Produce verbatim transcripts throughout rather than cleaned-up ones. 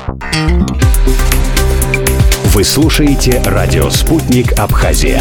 Вы слушаете радио «Спутник Абхазия».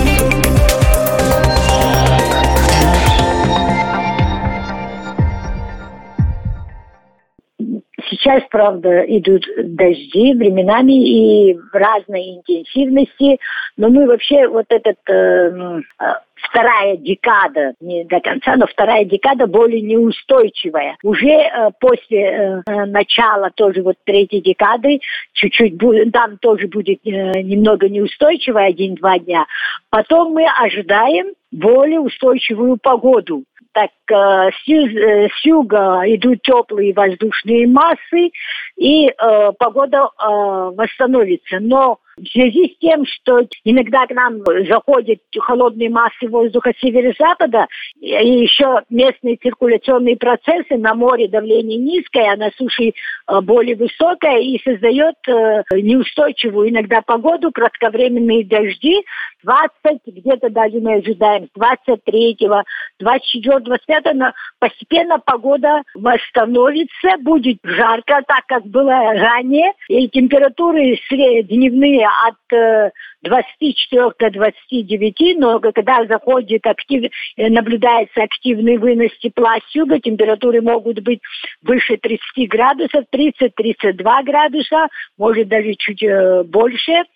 Сейчас, правда, идут дожди временами и разной интенсивности, но мы вообще вот этот э, вторая декада, не до конца, но вторая декада более неустойчивая. Уже э, после э, начала тоже вот третьей декады чуть-чуть будет, там тоже будет э, немного неустойчивая, один-два дня. Потом мы ожидаем более устойчивую погоду. Так э, с, э, с юга идут теплые воздушные массы, и э, погода э, восстановится. Но в связи с тем, что иногда к нам заходят холодные массы воздуха с северо-запада, и еще местные циркуляционные процессы, на море давление низкое, а на суше э, более высокое, и создает э, неустойчивую иногда погоду, кратковременные дожди. двадцать, где-то даже мы ожидаем, с двадцать третьего, двадцать четвёртого, двадцать пятого, но постепенно погода восстановится, будет жарко, так как было ранее, и температуры дневные от э, двадцати четырёх до двадцати девяти, но когда заходит актив, наблюдается активный вынос тепла с юга, температуры могут быть выше тридцати градусов, тридцать-тридцать два градуса, может даже чуть э, больше.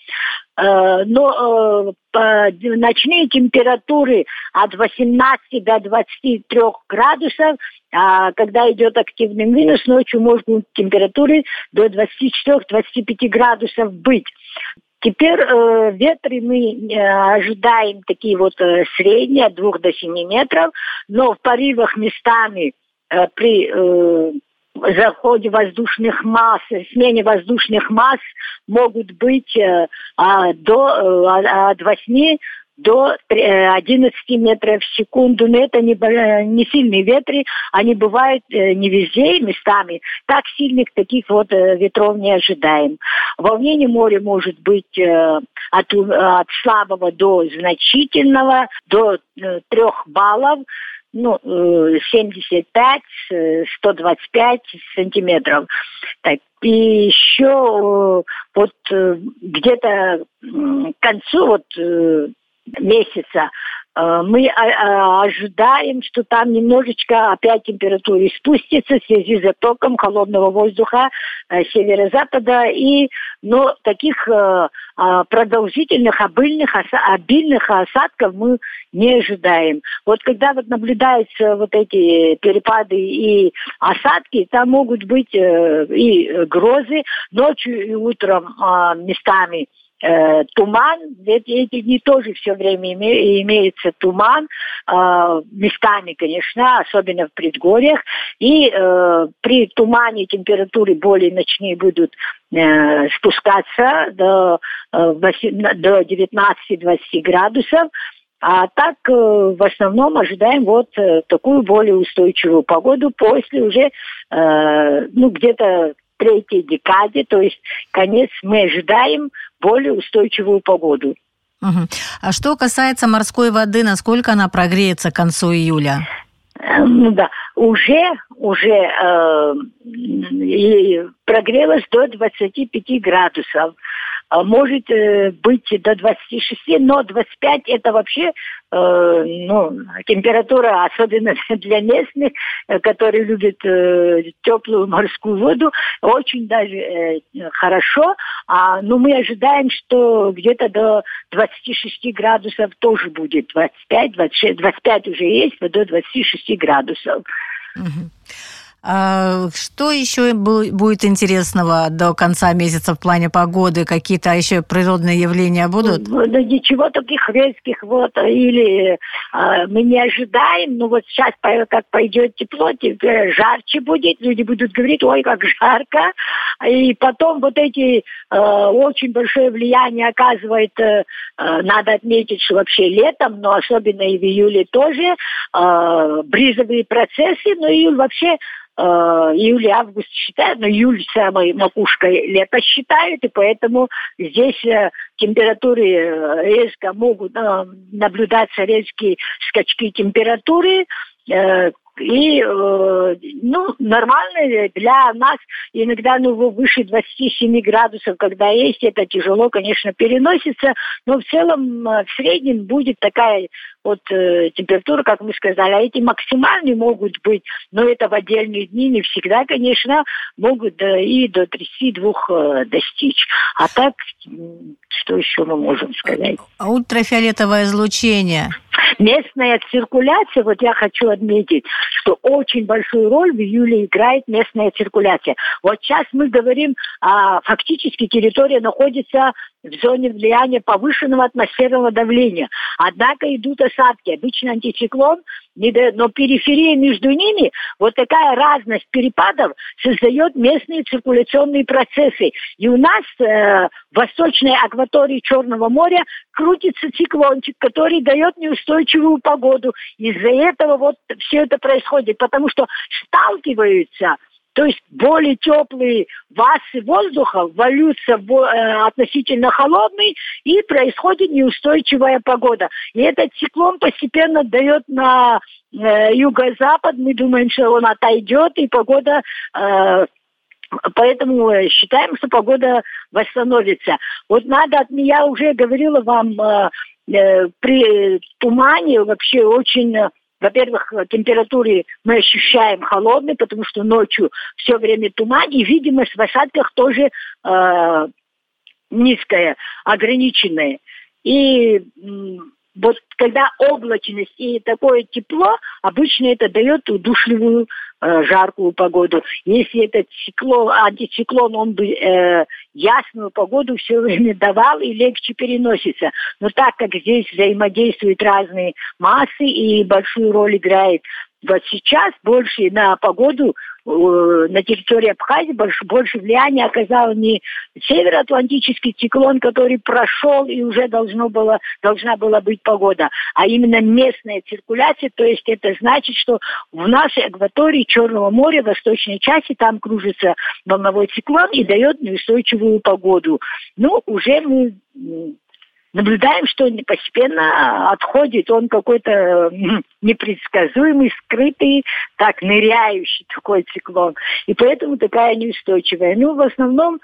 Но э, ночные температуры от восемнадцати до двадцати трёх градусов, а когда идет активный вынос, ночью могут температуры до двадцати четырёх - двадцати пяти градусов быть. Теперь э, ветры мы э, ожидаем такие вот э, средние, от двух до семи метров, но в порывах местами э, при э, заходе воздушных масс, смене воздушных масс могут быть э, а, до, э, от восьми до одиннадцати метров в секунду. Но это не, не сильные ветры, они бывают э, не везде, местами. Так сильных таких вот э, ветров не ожидаем. Волнение моря может быть э, от, от слабого до значительного, до э, трех баллов. Ну, семьдесят пять - сто двадцать пять сантиметров. Так, и еще вот где-то к концу вот месяца мы ожидаем, что там немножечко опять температура спустится в связи с затоком холодного воздуха северо-запада. И, но таких продолжительных, обильных, обильных осадков мы не ожидаем. Вот когда вот наблюдаются вот эти перепады и осадки, там могут быть и грозы ночью и утром местами. Э, туман, эти, эти дни тоже все время име, имеется туман, э, местами, конечно, особенно в предгорьях, и э, при тумане температуры более ночные будут э, спускаться до, э, до девятнадцати-двадцати градусов, а так э, в основном ожидаем вот э, такую более устойчивую погоду после уже, э, ну, где-то третьей декаде, то есть конец, мы ожидаем более устойчивую погоду. Угу. А что касается морской воды, насколько она прогреется к концу июля? Ну да, уже, уже э, прогрелась до двадцати пяти градусов. Может э, быть до двадцати шести, но двадцать пять это вообще э, ну, температура, особенно для местных, э, которые любят э, теплую морскую воду, очень даже э, хорошо. А, но мы ожидаем, что где-то до двадцати шести градусов тоже будет. двадцать пять, двадцать шесть, двадцать пять уже есть, но до двадцати шести градусов. Угу. А что еще будет интересного до конца месяца в плане погоды? Какие-то еще природные явления будут? Да ничего таких резких вот, или э, мы не ожидаем, но вот сейчас как пойдет тепло, теперь жарче будет, люди будут говорить, ой, как жарко, и потом вот эти э, очень большое влияние оказывает, э, надо отметить, что вообще летом, но особенно и в июле тоже, э, бризовые процессы, но июль вообще июль и август считают, но июль самой макушкой лета считают, и поэтому здесь температуры резко могут наблюдаться резкие скачки температуры. И, э, ну, нормально для нас иногда, ну, выше двадцати семи градусов, когда есть, это тяжело, конечно, переносится, но в целом в среднем будет такая вот э, температура, как мы сказали, а эти максимальные могут быть, но это в отдельные дни не всегда, конечно, могут да, и до тридцати двух э, достичь. А так, что еще мы можем сказать? Ультрафиолетовое излучение. Местная циркуляция, вот я хочу отметить, что очень большую роль в июле играет местная циркуляция. Вот сейчас мы говорим, а, фактически территория находится в зоне влияния повышенного атмосферного давления. Однако идут осадки. Обычно антициклон, но периферия между ними, вот такая разность перепадов создает местные циркуляционные процессы. И у нас э, в восточной акватории Черного моря крутится циклончик, который дает неустойчивую погоду. Из-за этого вот все это происходит, потому что сталкиваются, то есть более теплые массы воздуха валются в э, относительно холодный, и происходит неустойчивая погода. И этот циклон постепенно дает на э, юго-запад, мы думаем, что он отойдет, и погода... Э, Поэтому считаем, что погода восстановится. Вот надо, я уже говорила вам, э, э, при тумане вообще очень... Во-первых, температуры мы ощущаем холодные, потому что ночью все время туман, и видимость в осадках тоже э, низкая, ограниченная. И м, вот когда облачность и такое тепло, обычно это дает удушливую, э, жаркую погоду. Если этот циклон, антициклон, он бы э, ясную погоду все время давал и легче переносится. Но так как здесь взаимодействуют разные массы и большую роль играет вот сейчас больше на погоду на территории Абхазии больше, больше влияния оказал не североатлантический циклон, который прошел и уже должно было, должна была быть погода, а именно местная циркуляция. То есть это значит, что в нашей акватории Черного моря, в восточной части, там кружится волновой циклон и дает неустойчивую погоду. Ну, уже мы... наблюдаем, что он постепенно отходит, он какой-то непредсказуемый, скрытый, так, ныряющий такой циклон. И поэтому такая неустойчивая. Ну, в основном,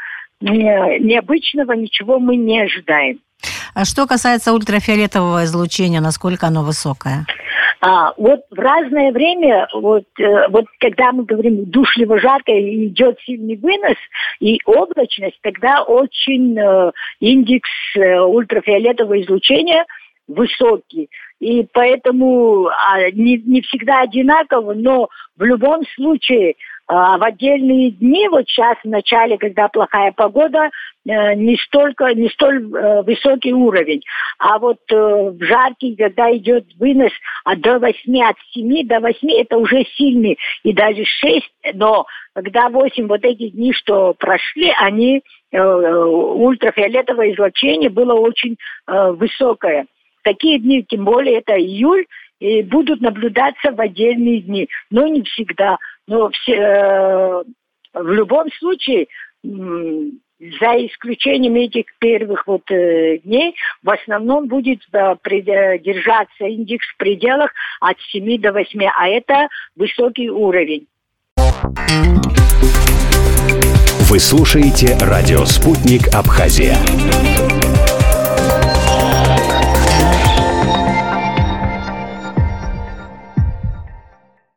необычного ничего мы не ожидаем. А что касается ультрафиолетового излучения, насколько оно высокое? А, вот в разное время, вот, э, вот когда мы говорим душливо жарко и идет сильный вынос и облачность, тогда очень э, индекс э, ультрафиолетового излучения высокий. И поэтому а, не, не всегда одинаково, но в любом случае а, в отдельные дни, вот сейчас в начале, когда плохая погода, э, не столько, не столь э, высокий уровень. А вот э, в жаркий, когда идет вынос от до восьми, от семи до восьми, это уже сильный, и даже шесть, но когда восемь, вот эти дни, что прошли, они, э, ультрафиолетовое излучение было очень э, высокое. Такие дни, тем более это июль, и будут наблюдаться в отдельные дни, но не всегда. Но все, э, в любом случае, э, за исключением этих первых вот, э, дней, в основном будет э, пред, держаться индекс в пределах от семи до восьми, а это высокий уровень. Вы слушаете радио «Спутник Абхазия».